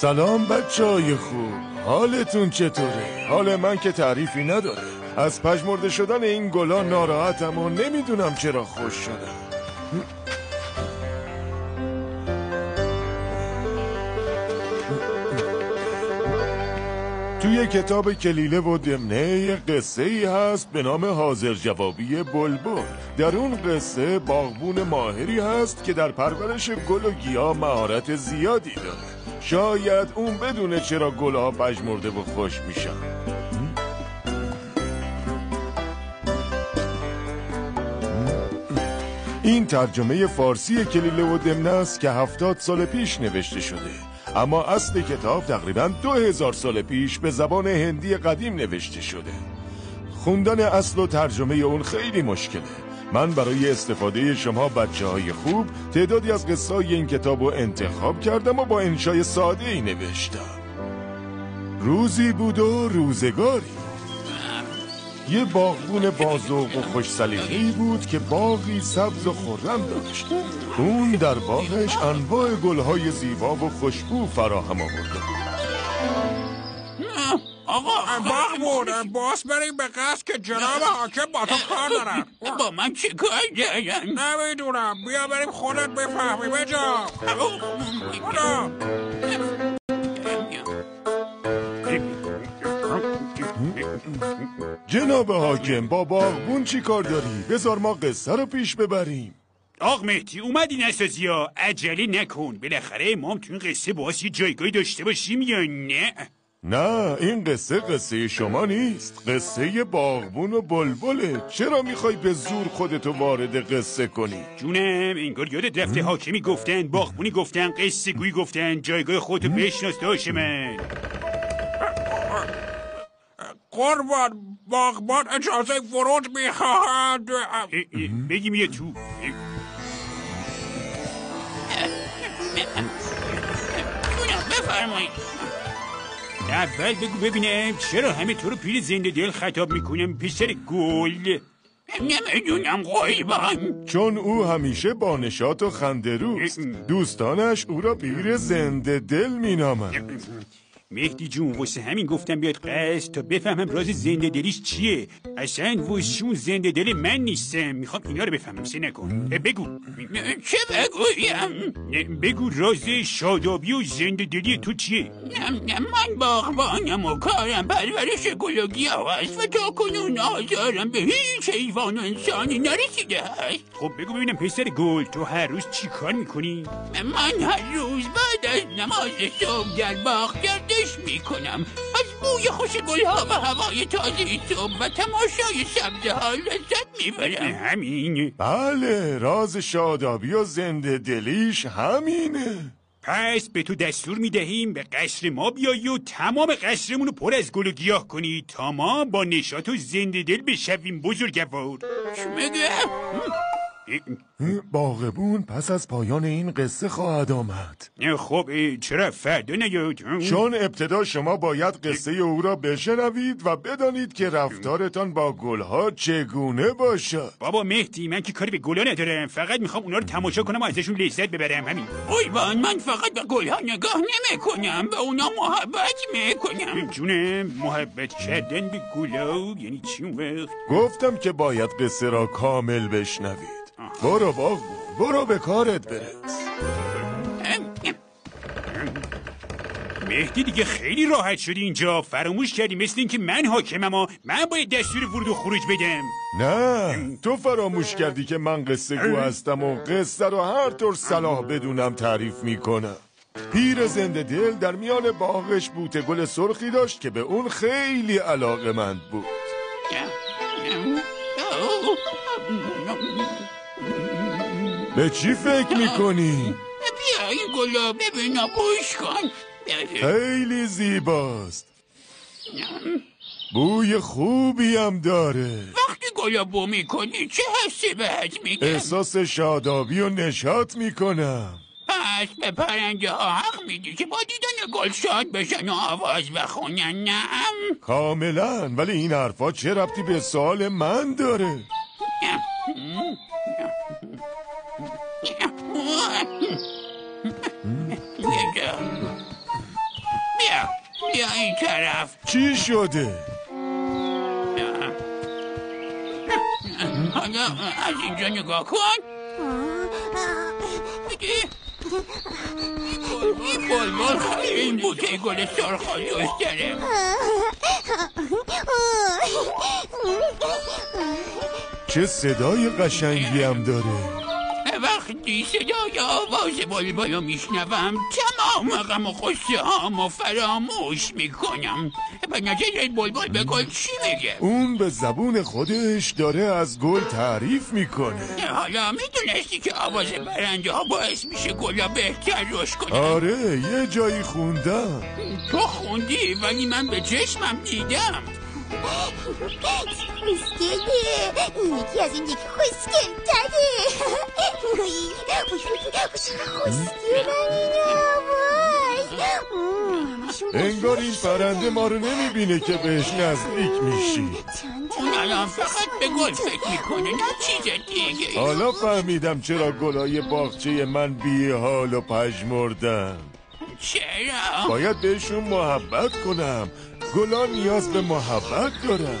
سلام بچه‌های خوب، حالتون چطوره؟ حال من که تعریفی نداره. از پژمرده شدن این گلا ناراحتم و نمیدونم چرا خوش شدم. توی کتاب کلیله و دمنه یه قصه ای هست به نام حاضر جوابی بلبل. در اون قصه باغبون ماهری هست که در پرورش گل و گیاه مهارت زیادی داره. شاید اون بدونه چرا گلها پژمرده و خوش میشن. این ترجمه فارسی کلیله و دمنه است که 70 سال پیش نوشته شده، اما اصل کتاب تقریباً 2000 سال پیش به زبان هندی قدیم نوشته شده. خوندن اصل و ترجمه اون خیلی مشکله. من برای استفاده شما بچه‌های خوب تعدادی از قصه‌های این کتاب رو انتخاب کردم و با انشای ساده ای نوشتم. روزی بود و روزگاری. یه باغبون باذوق و خوش سلیقه‌ای بود که باغی سبز و خرم داشت. اون در باغش انواع گل‌های زیبا و خوشبو فراهم آورده. آقا باغبون باز بریم به قصد که جناب حاکم با تو کار دارن. با من چی کار دارن؟ نمیدونم، بیا بریم خودت بفهمی. بجا جناب حاکم با باغبون چی کار داری؟ بذار ما قصه رو پیش ببریم. آق مهدی اومدی نسازی ها، عجله نکن. بالاخره ما هم تو این قصه باید یه جایگاهی داشته باشیم یا نه؟ نه، این قصه شما نیست. قصه باغبون و بلبله. چرا میخوای به زور خودتو وارد قصه کنی؟ جونم انگار یادت رفته حاکمی گفتن، باغبونی گفتن، قصه گویی گفتن، جایگاه خودتو بشناس داشت من. قربان باغبان اجازه ورود میخواهد. بگیم یه تو. بفرمایید. اول بگو ببینم چرا همه تو رو پیر زنده دل خطاب میکنم پسر گل؟ نمیدونم قایبان. چون او همیشه با نشاط و خنده روست. دوستانش او را پیر زنده دل مینامند. مهدی جون واسه همین گفتم بیاد قصد تا بفهمم راز زنده دلیش چیه. اصلا واسهون زنده دل من نیستم. میخوام اینا رو بفهمم. سه نکن. بگو. چه بگویم؟ بگو راز شادابی و زنده دلی تو چیه؟ من باغبانم و کارم پرورش گل و گیاه است و تا کنون آزارم به هیچ حیوان و انسانی نرسیده است. خب بگو ببینم پسر گل تو هر روز چی کار میکنی؟ من هر روز بعد از نماز صبح در باغ گردش میکنم. از بوی خوش گلها و هوای تازه صبح و تماشای سبزه ها لذت میبرم. همین؟ بله، راز شادابی و زنده دلیش همینه. پس به تو دستور میدهیم به قصر ما بیایی و تمام قصرمون رو پر از گل و گیاه کنی تا ما با نشاط و زنده دل بشویم بزرگوار. چی میگه؟ باغبون پس از پایان این قصه خواهد آمد. خب چرا فردا نیاد؟ چون ابتدا شما باید قصه او را بشنوید و بدانید که رفتارتان با گلها چگونه باشد. بابا مهدی من که کاری به گلا ندارم، فقط میخوام اونا رو تماشا کنم و ازشون لذت ببرم. همین. قایبان من فقط به گلها نگاه نمی کنم، به اونا محبت میکنم. جونم محبت کردن به گلا یعنی چی اون وقت؟ گفتم که باید قصه را کامل بشنوید. برو باغبون، برو به کارت برس. مهدی دیگه خیلی راحت شدی اینجا. فراموش کردی مثل این که من حاکمم و من باید دستور ورود و خروج بدم. نه، تو فراموش کردی که من قصه گو هستم و قصه رو هر طور صلاح بدونم تعریف میکنم. پیر زنده دل در میان باغش بوته گل سرخی داشت که به اون خیلی علاقه‌مند بود. به چی فکر میکنی؟ بیا این گلا ببین و بوش کن. خیلی زیباست. بوی خوبی هم داره. وقتی گلا بو میکنی چه حسی بهت میگم؟ احساس شادابی و نشاط میکنم. پس به پرنده ها حق میدی که با دیدن گل شاد بشن و آواز بخونن، نعم؟ کاملا، ولی این حرفا چه ربطی به سوال من داره؟ بیا این طرف. چی شده؟ حالا از اینجا نگاه کن. این بلبل خیلی این بوته گل سرخ دوست داره. چه صدای قشنگی هم داره. وقتی صدای آواز بلبل رو میشنوم تمام غم و غصه هامو فراموش میکنم. به نظر بلبل به گل چی میگه؟ اون به زبون خودش داره از گل تعریف میکنه. حالا میدونستی که آواز برنده ها باعث میشه گلا بهتر رشد کنن؟ آره یه جایی خوندم. تو خوندی ولی من به چشمم دیدم. خوشگله، این یکی از این یکی خوشگل تره. خوشگلن این انگار این پرنده ما رو نمیبینه که بهش نزدیک میشی. اون الان فقط به گل فکر میکنه نه چیز دیگه. حالا فهمیدم چرا گلای باغچه من بی حال و پژمردن. چرا؟ باید بهشون محبت کنم. گلان نیاز به محبت دارن.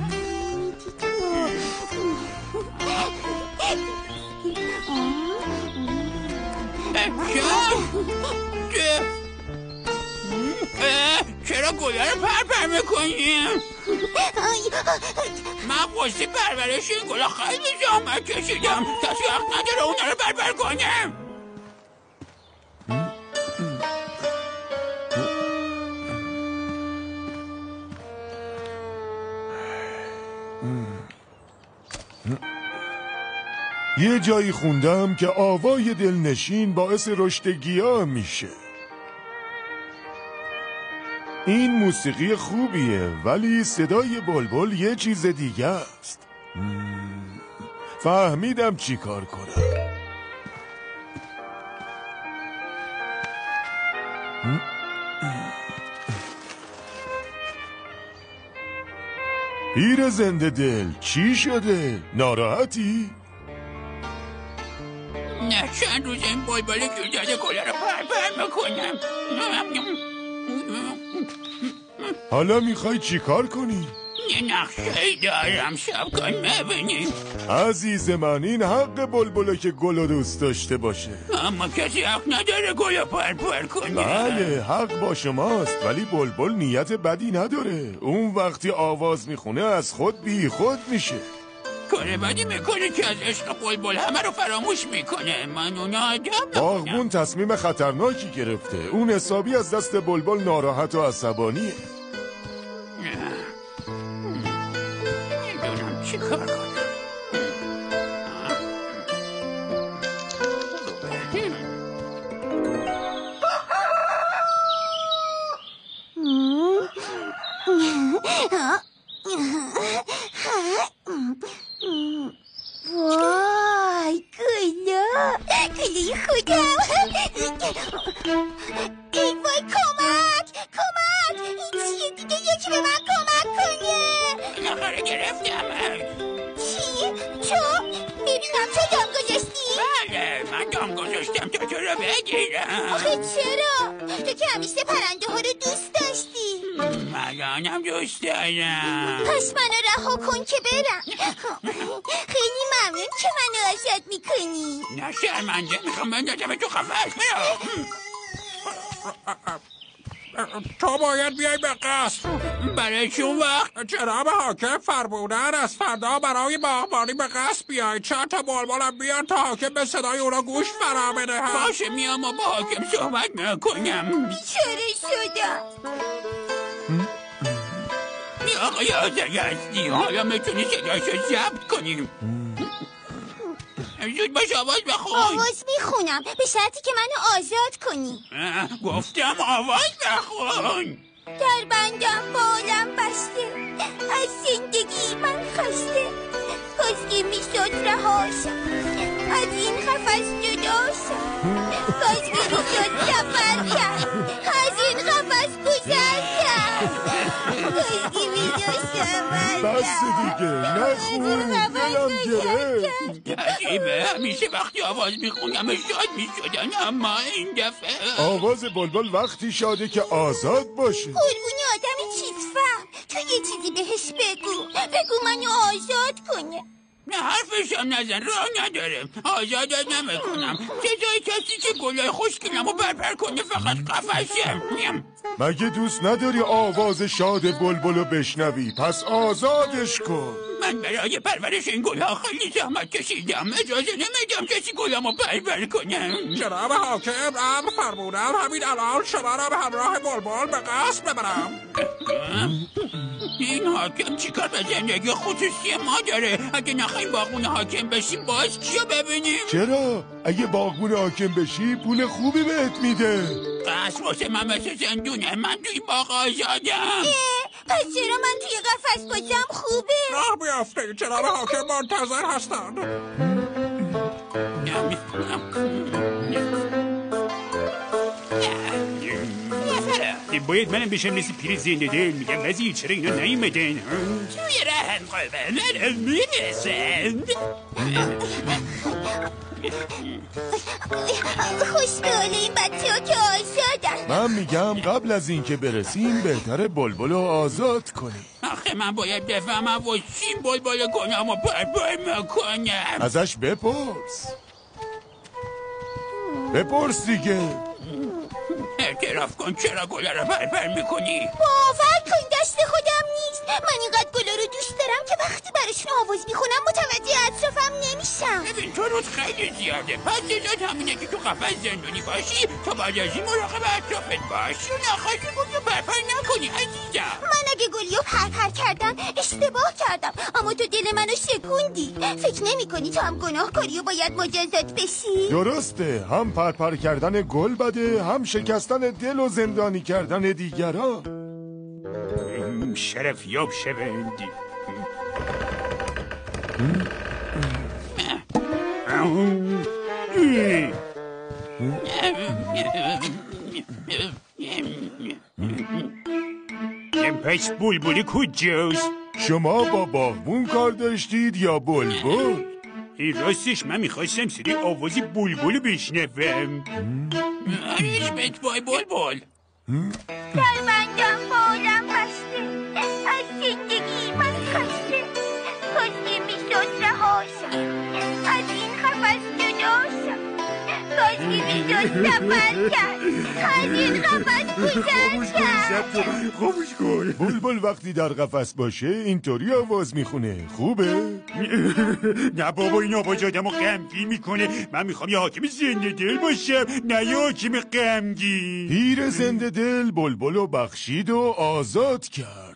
چرا گله رو پرپر میکنیم؟ من قصد پرورش این گله خیلی زحمت کشیدم. کسی وقت نداره اونا رو پرپر کنم. یه جایی خوندم که آوای دلنشین باعث رشد گیاه میشه. این موسیقی خوبیه ولی صدای بلبل یه چیز دیگه است. فهمیدم چی کار کنم. پیر زنده دل چی شده؟ ناراحتی؟ نه چند روز این بلبل گیر داده گله رو پرپر میکنم. حالا میخوای چی کار کنی؟ یه نقشه‌ای دارم شب کن ببینی. عزیز من این حق بلبله که گل رو دوست داشته باشه. اما کسی حق نداره گل رو پرپر کنه. بله حق با شماست ولی بلبل نیت بدی نداره. اون وقتی آواز میخونه از خود بی خود میشه. کار بدی میکنه که از عشق بلبل همه رو فراموش میکنه. من اونو آدم باغبون تصمیم خطرناکی گرفته. اون حسابی از دست بلبل ناراحت و عصبانیه. نمیدونم چی کار کنم. وای گلا گلای خودم. ای وای کمک این چیه دیگه؟ یکی به من کمک کنه. بالاخره گرفتم. چی؟ تو؟ ببینم تو دام گذاشتی؟ بله من دام گذاشتم تا تو رو بگیرم. آخه چرا؟ تو که همیشه پرنده ها رو دوست داشتی. من دوست دارم. پس منو رها کن که برم. خیلی ممنون که منو آزاد میکنی. نه شرمنده میخوام بندازم تو قفس. تو باید بیای به قصر. برای چون وقت جناب حاکم فرمودن از فردا برای باغبانی به قصر بیای. چند تا بلبلم بیار تا حاکم به صدای اونا گوش فرا بده. باشه میام و با حاکم صحبت میکنم. بیچاره شدم. آقای آزرگستی حالا میتونی صدایشو ضبط کنیم. زود باش آواز بخون. آواز میخونم به شرطی که منو آزاد کنی. گفتم آواز بخون. در بندم بالم بسته، از زندگی من خسته. کاش میشد رهاشم، از این قفس جداشم. کاش میشد سفر کرد، از این قفس گذر کرد. خیلی میدوشم بس دیگه نخون دلم گرفت. عجیبه، همیشه وقتی آواز میخونم شاد میشدن، اما این دفعه آواز بلبل وقتی شاده که آزاد باشه. قربونی آدم چیزفهم، تو یه چیزی بهش بگو منو آزاد کنه. نه حرفشم نزن، راه نداره، آزادت نمیکنم. جزای کسی که گلای خوشگلم و برپر کنه فقط قفصه. مگه دوست نداری آواز شاد بلبلو بشنوی؟ پس آزادش کن. من برای پرورش این گلها خیلی زحمت کشیدم، اجازه نمیدم کسی گلامو برپر کنه. جناب حاکم امر فرمودن همین الان شما را به همراه بلبل به قصد ببرم. این حاکم چیکار به زندگی خصوصی ما داره؟ اگه نخواهیم باغون حاکم بشیم باز چیو ببینیم؟ چرا؟ اگه باغبون حاکم بشی پول خوبی بهت میده. قصد واسه من مثل زندونه، من توی باغ آزادم. پس چرا من توی قفس باشم خوبه؟ راه بیافته جناب حاکم منتظر هستند. باید منم بشم مثل پیر زنده دل. میگم وزیر چرا اینا نیومدن؟ توی رهن قابل میرسند. خوش به حال این بچه ها که آزادن. من میگم قبل از اینکه برسیم بهتره بلبلو آزاد کنیم. آخه من باید بفهمم و چیم بلبل گلام و برپر میکنم. ازش بپرس دیگه. اعتراف کن چرا گلا رو برپر میکنی؟ باور کن دست خودم نیست. من اینقدر گلا رو دوست دارم که وقتی براشون آواز میخونم متوجه اطرافم نمیشم. ببین تو روز خیلی زیاده، پس جزات همینه که تو قفس زندونی باشی تا بعد از این مراقب اطرافت باشی و نخواستی گلی رو برپر نکنی عزیزم. من اگه گلی رو پرپر کردم اشتباه کردم، اما تو دل منو شکوندی. فکر نمی کنی تو هم گناهکاری و باید مجازات بشی؟ درسته، هم پرپر کردن گل بده، هم شکستن دل و زندانی کردن دیگران. شرفیاب شوند. پس بلبل کجاست؟ شما با باغبون کار داشتید یا بلبل؟ این راستش من میخواستم صدای آوازی بلبل بشنوم. ریشمت بای بلبل. دربندم بالم بسته، از زندگی من خسته. کاش که میشد رهاشم، از این قفس جداشم. کاش که میشد سفر کرد، از این قفس گذشتم. خاموش کن. بلبل وقتی در قفس باشه اینطوری آواز میخونه. خوبه؟ نه بابا این آواز آدمو غمگین میکنه. من میخوام یه حاکم زنده دل باشم، نه یه حاکم غمگین. پیر زنده دل بلبلو بخشید و آزاد کرد.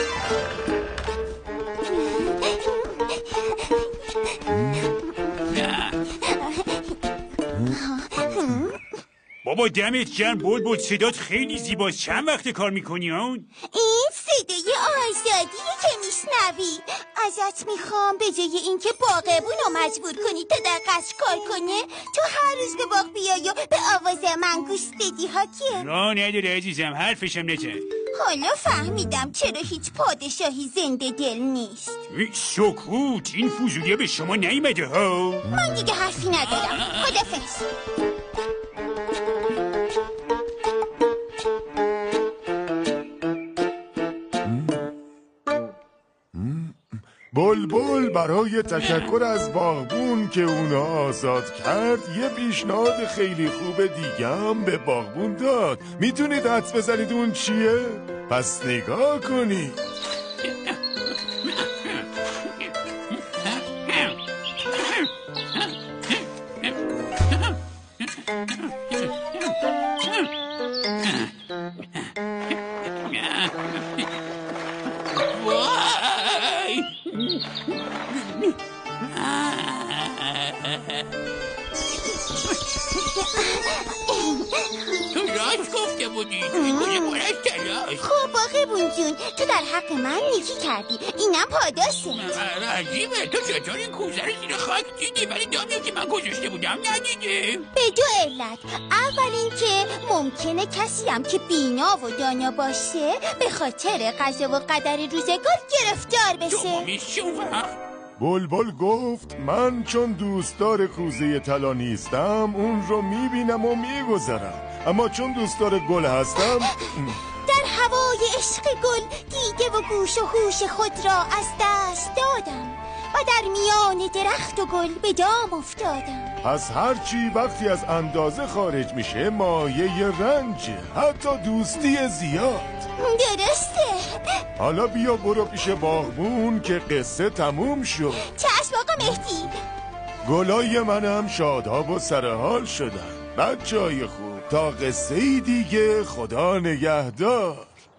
بابا دمت گرم بلبل، صدات خیلی زیباست. چند وقت کار میکنی اون؟ این صدای آزادیه که میشنوی. ازت میخوام به جای اینکه باغبون رو مجبور کنی تا در قصر کار کنه، تو هر روز به باغ بیای و به آواز من گوش بدی حاکم. راه نداره عزیزم، حرفشم نزن. حالا فهمیدم چرا هیچ پادشاهی زنده دل نیست. سکوت، این فضولیه به شما نیمده ها. من دیگه حرفی ندارم. خدافظ. بلبل برای تشکر از باغبون که اونو آزاد کرد یه پیشنهاد خیلی خوب دیگه هم به باغبون داد. میتونید حدس بزنید اون چیه؟ پس نگاه کنید. تو راست گفته بودی تو این کوچه پر از تلاش. خب باغبون جون، تو در حق من نیکی کردی، اینم پاداشه. عجیبه، تو چطور این کوزه رو زیر خاک دیدی ولی دامی که من گذاشته بودم ندیدی؟ به دو علت. اول اینکه ممکنه کسی هم که بینا و دانا باشه به خاطر قضا و قدر روزگار گرفتار بشه. دومیش چون وقت؟ بلبل گفت من چون دوستدار کوزه طلا نیستم اون رو میبینم و میگذرم، اما چون دوستدار گل هستم در هوای عشق گل دیده و گوش و هوش خود را از دست دادم و در میان درخت و گل به دام افتادم. پس هرچی وقتی از اندازه خارج میشه مایه رنجه، حتی دوستی زیاد. درسته. حالا بیا برو پیش باغبون که قصه تموم شد. چشم آقا مهدی. گلای منم شاداب و سرحال شدن. بچه‌های خوب تا قصه دیگه خدا نگهدار.